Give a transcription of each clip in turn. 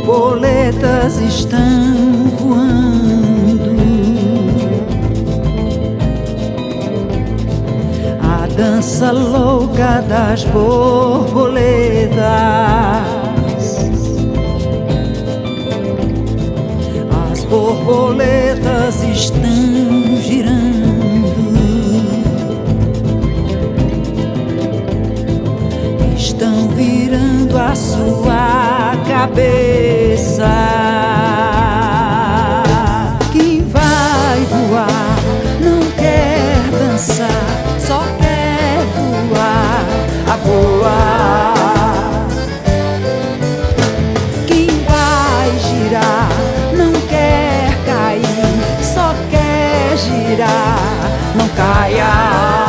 borboletas estão voando. A dança louca das borboletas. As borboletas estão girando. Estão virando a sua cabeça. Quem vai voar não quer dançar, só quer voar, a voar. Quem vai girar não quer cair, só quer girar, não caia.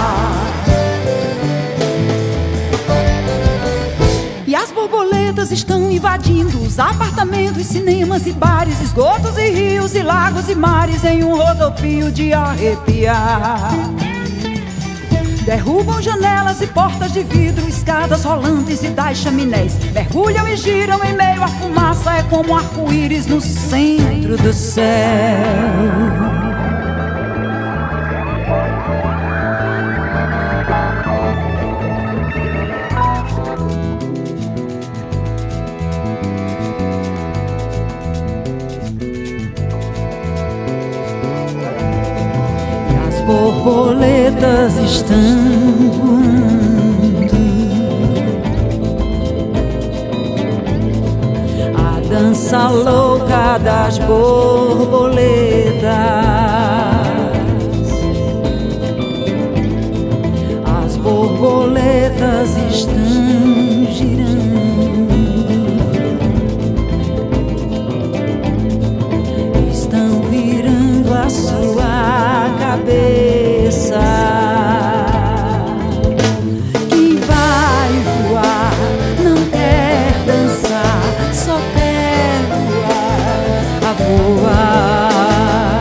As borboletas estão invadindo os apartamentos, cinemas e bares, esgotos e rios e lagos e mares em um rodopio de arrepiar. Derrubam janelas e portas de vidro, escadas rolantes e das chaminés. Mergulham e giram em meio à fumaça, é como um arco-íris no centro do céu. Borboletas estão voando. A dança louca das borboletas. As borboletas estão girando. Estão virando a sua cabeça. Quem vai voar não quer dançar, só quer voar, a voar.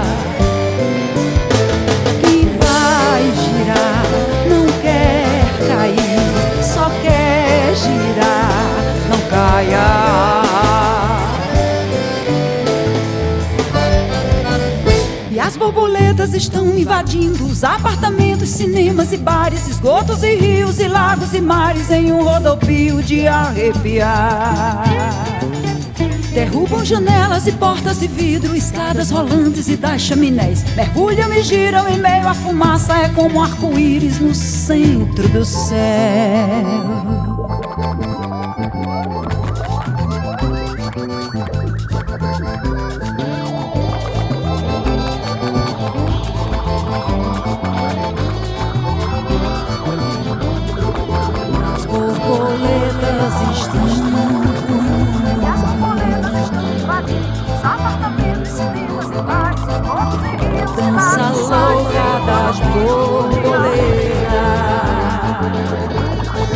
Quem vai girar não quer cair, só quer girar, não caia. As borboletas estão invadindo os apartamentos, cinemas e bares, esgotos e rios e lagos e mares em um rodopio de arrepiar. Derrubam janelas e portas de vidro, escadas rolantes e das chaminés. Mergulham e giram em meio à fumaça, é como um arco-íris no centro do céu. Dança louca das borboletas.